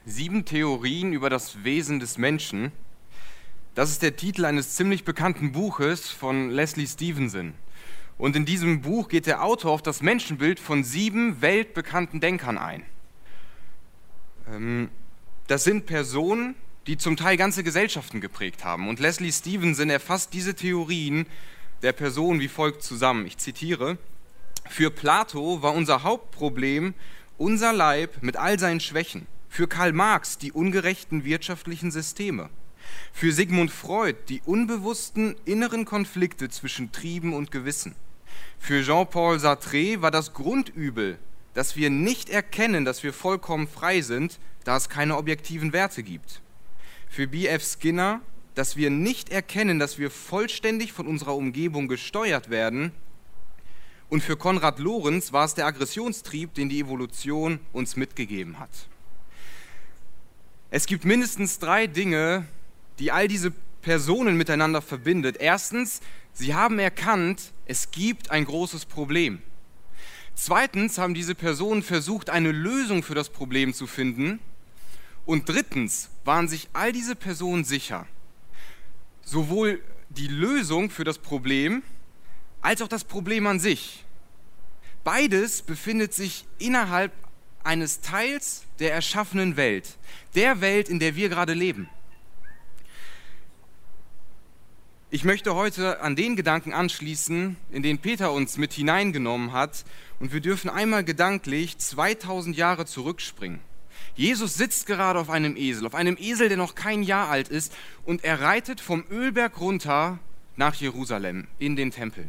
7 Theorien über das Wesen des Menschen. Das ist der Titel eines ziemlich bekannten Buches von Leslie Stevenson. Und in diesem Buch geht der Autor auf das Menschenbild von 7 weltbekannten Denkern ein. Das sind Personen, die zum Teil ganze Gesellschaften geprägt haben. Und Leslie Stevenson erfasst diese Theorien der Personen wie folgt zusammen. Ich zitiere: Für Plato war unser Hauptproblem unser Leib mit all seinen Schwächen. Für Karl Marx die ungerechten wirtschaftlichen Systeme. Für Sigmund Freud die unbewussten inneren Konflikte zwischen Trieben und Gewissen. Für Jean-Paul Sartre war das Grundübel, dass wir nicht erkennen, dass wir vollkommen frei sind, da es keine objektiven Werte gibt. Für B.F. Skinner, dass wir nicht erkennen, dass wir vollständig von unserer Umgebung gesteuert werden. Und für Konrad Lorenz war es der Aggressionstrieb, den die Evolution uns mitgegeben hat. Es gibt mindestens 3 Dinge, die all diese Personen miteinander verbindet. Erstens, sie haben erkannt, es gibt ein großes Problem. Zweitens haben diese Personen versucht, eine Lösung für das Problem zu finden. Und drittens waren sich all diese Personen sicher, sowohl die Lösung für das Problem als auch das Problem an sich. Beides befindet sich innerhalb eines Teils der erschaffenen Welt, der Welt, in der wir gerade leben. Ich möchte heute an den Gedanken anschließen, in den Peter uns mit hineingenommen hat, und wir dürfen einmal gedanklich 2000 Jahre zurückspringen. Jesus sitzt gerade auf einem Esel, der noch kein Jahr alt ist, und er reitet vom Ölberg runter nach Jerusalem in den Tempel.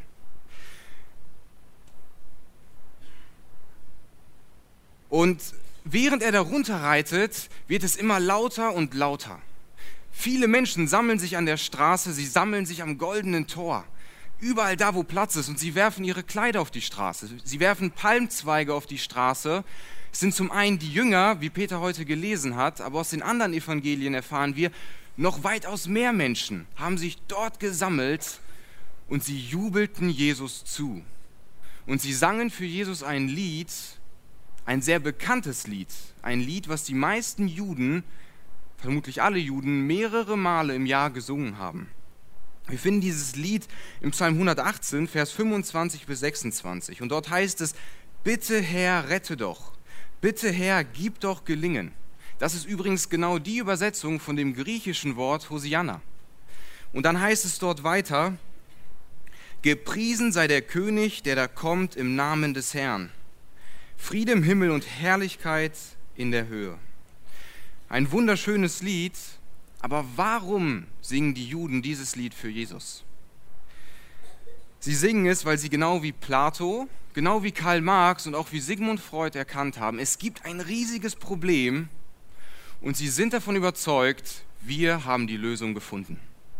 Und während er da runterreitet, wird es immer lauter und lauter. Viele Menschen sammeln sich an der Straße, sie sammeln sich am Goldenen Tor, überall da, wo Platz ist, und sie werfen ihre Kleider auf die Straße. Sie werfen Palmzweige auf die Straße. Es sind zum einen die Jünger, wie Peter heute gelesen hat, aber aus den anderen Evangelien erfahren wir, noch weitaus mehr Menschen haben sich dort gesammelt und sie jubelten Jesus zu. Und sie sangen für Jesus ein Lied, ein sehr bekanntes Lied, ein Lied, was die meisten Juden, vermutlich alle Juden, mehrere Male im Jahr gesungen haben. Wir finden dieses Lied im Psalm 118, Vers 25 bis 26. Und dort heißt es: Bitte Herr, rette doch. Bitte Herr, gib doch gelingen. Das ist übrigens genau die Übersetzung von dem griechischen Wort Hosianna. Und dann heißt es dort weiter: Gepriesen sei der König, der da kommt im Namen des Herrn. Friede im Himmel und Herrlichkeit in der Höhe. Ein wunderschönes Lied, aber warum singen die Juden dieses Lied für Jesus? Sie singen es, weil sie genau wie Plato, genau wie Karl Marx und auch wie Sigmund Freud erkannt haben, es gibt ein riesiges Problem und sie sind davon überzeugt, wir haben die Lösung gefunden.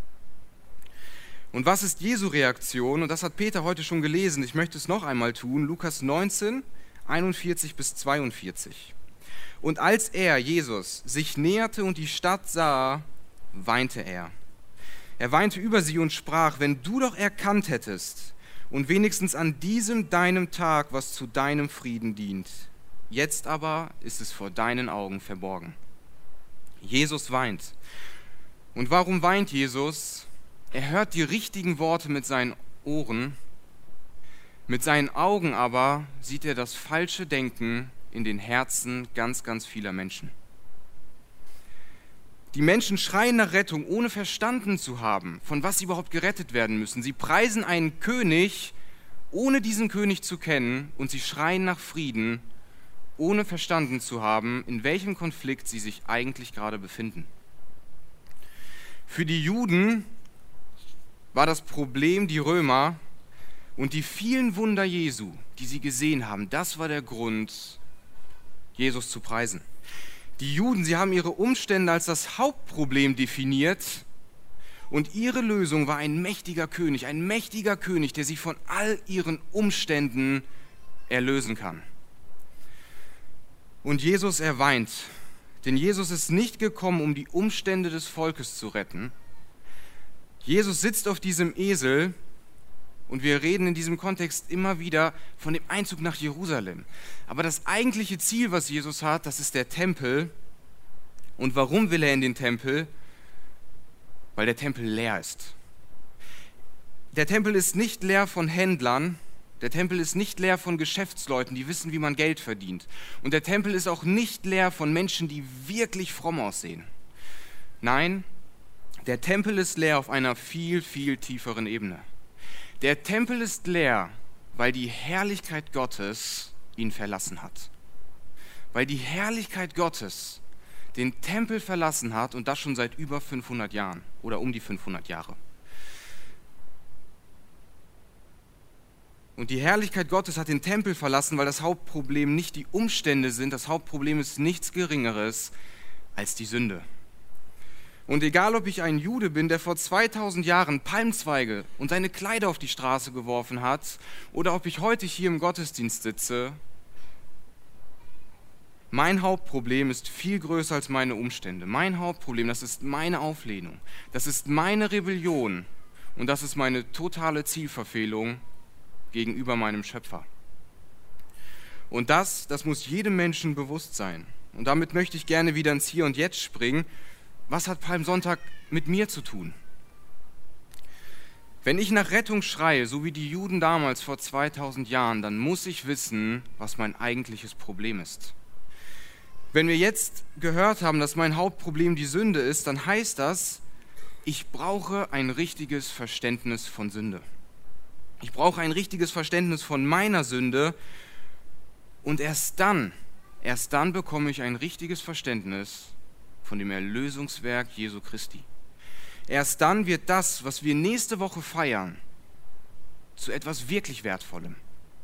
Und was ist Jesu Reaktion? Und das hat Peter heute schon gelesen, ich möchte es noch einmal tun, Lukas 19, 41 bis 42. Und als er, Jesus, sich näherte und die Stadt sah, weinte er. Er weinte über sie und sprach: Wenn du doch erkannt hättest und wenigstens an diesem deinem Tag, was zu deinem Frieden dient. Jetzt aber ist es vor deinen Augen verborgen. Jesus weint. Und warum weint Jesus? Er hört die richtigen Worte mit seinen Ohren. Mit seinen Augen aber sieht er das falsche Denken in den Herzen ganz, ganz vieler Menschen. Die Menschen schreien nach Rettung, ohne verstanden zu haben, von was sie überhaupt gerettet werden müssen. Sie preisen einen König, ohne diesen König zu kennen, und sie schreien nach Frieden, ohne verstanden zu haben, in welchem Konflikt sie sich eigentlich gerade befinden. Für die Juden war das Problem die Römer, und die vielen Wunder Jesu, die sie gesehen haben, das war der Grund, Jesus zu preisen. Die Juden, sie haben ihre Umstände als das Hauptproblem definiert und ihre Lösung war ein mächtiger König, der sie von all ihren Umständen erlösen kann. Und Jesus, er weint, denn Jesus ist nicht gekommen, um die Umstände des Volkes zu retten. Jesus sitzt auf diesem Esel. Und wir reden in diesem Kontext immer wieder von dem Einzug nach Jerusalem. Aber das eigentliche Ziel, was Jesus hat, das ist der Tempel. Und warum will er in den Tempel? Weil der Tempel leer ist. Der Tempel ist nicht leer von Händlern, der Tempel ist nicht leer von Geschäftsleuten, die wissen, wie man Geld verdient. Und der Tempel ist auch nicht leer von Menschen, die wirklich fromm aussehen. Nein, der Tempel ist leer auf einer viel, viel tieferen Ebene. Der Tempel ist leer, weil die Herrlichkeit Gottes ihn verlassen hat. Weil die Herrlichkeit Gottes den Tempel verlassen hat und das schon seit über 500 Jahren oder um die 500 Jahre. Und die Herrlichkeit Gottes hat den Tempel verlassen, weil das Hauptproblem nicht die Umstände sind, das Hauptproblem ist nichts Geringeres als die Sünde. Und egal, ob ich ein Jude bin, der vor 2000 Jahren Palmzweige und seine Kleider auf die Straße geworfen hat, oder ob ich heute hier im Gottesdienst sitze, mein Hauptproblem ist viel größer als meine Umstände. Mein Hauptproblem, das ist meine Auflehnung, das ist meine Rebellion und das ist meine totale Zielverfehlung gegenüber meinem Schöpfer. Und das muss jedem Menschen bewusst sein. Und damit möchte ich gerne wieder ins Hier und Jetzt springen. Was hat Palmsonntag mit mir zu tun? Wenn ich nach Rettung schreie, so wie die Juden damals vor 2000 Jahren, dann muss ich wissen, was mein eigentliches Problem ist. Wenn wir jetzt gehört haben, dass mein Hauptproblem die Sünde ist, dann heißt das, ich brauche ein richtiges Verständnis von Sünde. Ich brauche ein richtiges Verständnis von meiner Sünde und erst dann bekomme ich ein richtiges Verständnis von dem Erlösungswerk Jesu Christi. Erst dann wird das, was wir nächste Woche feiern, zu etwas wirklich Wertvollem.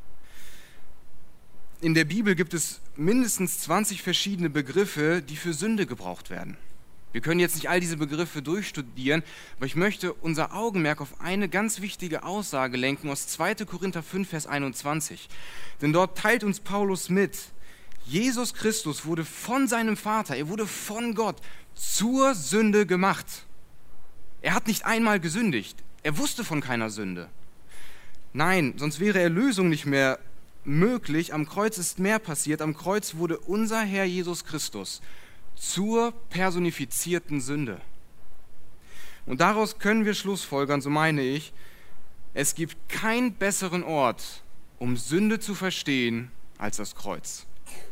In der Bibel gibt es mindestens 20 verschiedene Begriffe, die für Sünde gebraucht werden. Wir können jetzt nicht all diese Begriffe durchstudieren, aber ich möchte unser Augenmerk auf eine ganz wichtige Aussage lenken aus 2. Korinther 5, Vers 21. Denn dort teilt uns Paulus mit, Jesus Christus wurde von seinem Vater, er wurde von Gott zur Sünde gemacht. Er hat nicht einmal gesündigt, er wusste von keiner Sünde. Nein, sonst wäre Erlösung nicht mehr möglich. Am Kreuz ist mehr passiert. Am Kreuz wurde unser Herr Jesus Christus zur personifizierten Sünde. Und daraus können wir schlussfolgern, so meine ich, es gibt keinen besseren Ort, um Sünde zu verstehen, als das Kreuz.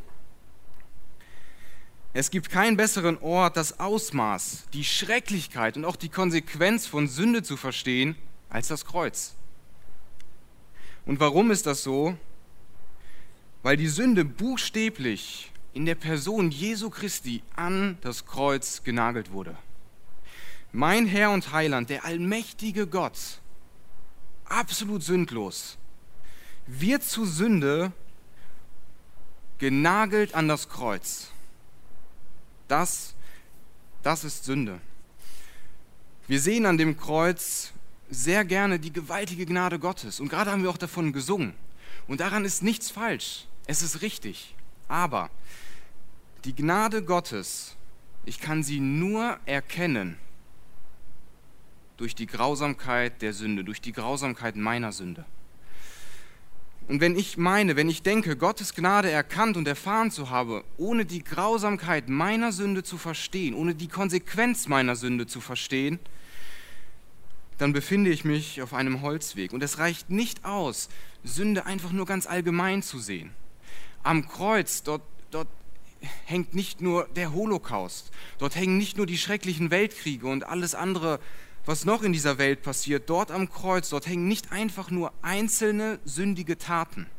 Es gibt keinen besseren Ort, das Ausmaß, die Schrecklichkeit und auch die Konsequenz von Sünde zu verstehen, als das Kreuz. Und warum ist das so? Weil die Sünde buchstäblich in der Person Jesu Christi an das Kreuz genagelt wurde. Mein Herr und Heiland, der allmächtige Gott, absolut sündlos, wird zu Sünde genagelt an das Kreuz. Das ist Sünde. Wir sehen an dem Kreuz sehr gerne die gewaltige Gnade Gottes. Und gerade haben wir auch davon gesungen. Und daran ist nichts falsch. Es ist richtig. Aber die Gnade Gottes, ich kann sie nur erkennen durch die Grausamkeit der Sünde, durch die Grausamkeit meiner Sünde. Und wenn ich denke, Gottes Gnade erkannt und erfahren zu haben, ohne die Grausamkeit meiner Sünde zu verstehen, ohne die Konsequenz meiner Sünde zu verstehen, dann befinde ich mich auf einem Holzweg. Und es reicht nicht aus, Sünde einfach nur ganz allgemein zu sehen. Am Kreuz, dort hängt nicht nur der Holocaust, dort hängen nicht nur die schrecklichen Weltkriege und alles andere, was noch in dieser Welt passiert. Dort am Kreuz, dort hängen nicht einfach nur einzelne sündige Taten.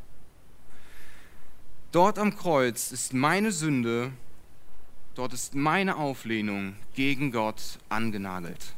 Dort am Kreuz ist meine Sünde, dort ist meine Auflehnung gegen Gott angenagelt.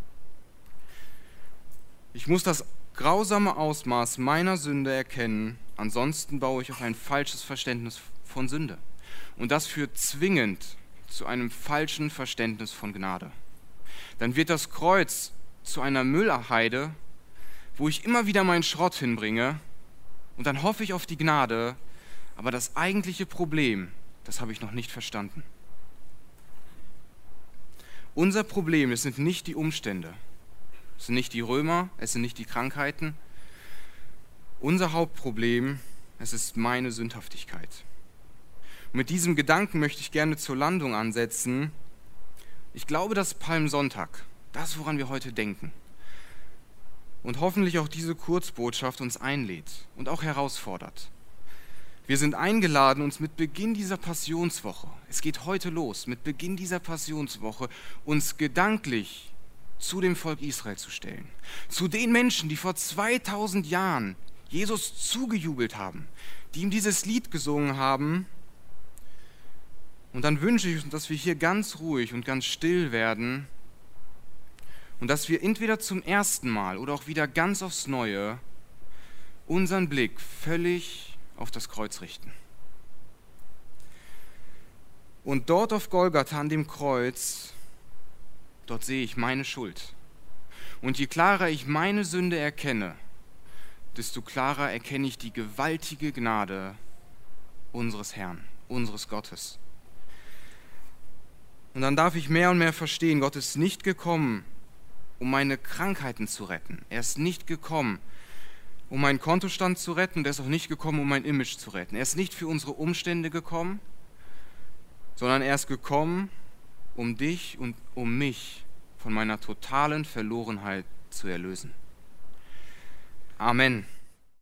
Ich muss das grausame Ausmaß meiner Sünde erkennen, ansonsten baue ich auf ein falsches Verständnis von Sünde. Und das führt zwingend zu einem falschen Verständnis von Gnade. Dann wird das Kreuz zu einer Müllhalde, wo ich immer wieder meinen Schrott hinbringe und dann hoffe ich auf die Gnade, aber das eigentliche Problem, das habe ich noch nicht verstanden. Unser Problem, es sind nicht die Umstände, es sind nicht die Römer, es sind nicht die Krankheiten. Unser Hauptproblem, es ist meine Sündhaftigkeit. Und mit diesem Gedanken möchte ich gerne zur Landung ansetzen Ich glaube, dass Palmsonntag, das, woran wir heute denken, und hoffentlich auch diese Kurzbotschaft uns einlädt und auch herausfordert. Wir sind eingeladen, uns mit Beginn dieser Passionswoche, es geht heute los, mit Beginn dieser Passionswoche, uns gedanklich zu dem Volk Israel zu stellen. Zu den Menschen, die vor 2000 Jahren Jesus zugejubelt haben, die ihm dieses Lied gesungen haben. Und dann wünsche ich uns, dass wir hier ganz ruhig und ganz still werden und dass wir entweder zum ersten Mal oder auch wieder ganz aufs Neue unseren Blick völlig auf das Kreuz richten. Und dort auf Golgatha an dem Kreuz, dort sehe ich meine Schuld. Und je klarer ich meine Sünde erkenne, desto klarer erkenne ich die gewaltige Gnade unseres Herrn, unseres Gottes. Und dann darf ich mehr und mehr verstehen, Gott ist nicht gekommen, um meine Krankheiten zu retten. Er ist nicht gekommen, um meinen Kontostand zu retten, und er ist auch nicht gekommen, um mein Image zu retten. Er ist nicht für unsere Umstände gekommen, sondern er ist gekommen, um dich und um mich von meiner totalen Verlorenheit zu erlösen. Amen.